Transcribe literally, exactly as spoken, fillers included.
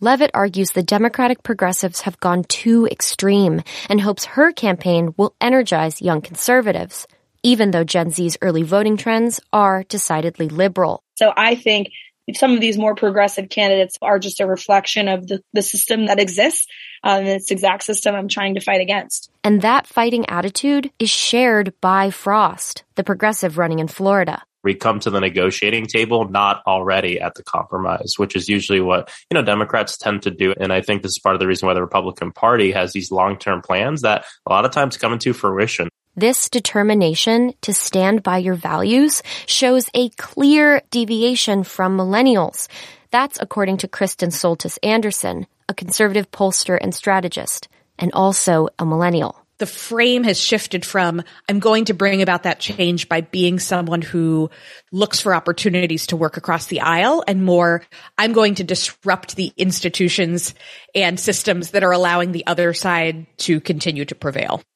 Levitt argues the Democratic progressives have gone too extreme and hopes her campaign will energize young conservatives, even though Gen Z's early voting trends are decidedly liberal. So I think some of these more progressive candidates are just a reflection of the, the system that exists, uh, and it's the exact system I'm trying to fight against. And that fighting attitude is shared by Frost, the progressive running in Florida. We come to the negotiating table not already at the compromise, which is usually what, you know, Democrats tend to do. And I think this is part of the reason why the Republican Party has these long-term plans that a lot of times come into fruition. This determination to stand by your values shows a clear deviation from millennials. That's according to Kristen Soltis Anderson, a conservative pollster and strategist, and also a millennial. The frame has shifted from, I'm going to bring about that change by being someone who looks for opportunities to work across the aisle, and more, I'm going to disrupt the institutions and systems that are allowing the other side to continue to prevail.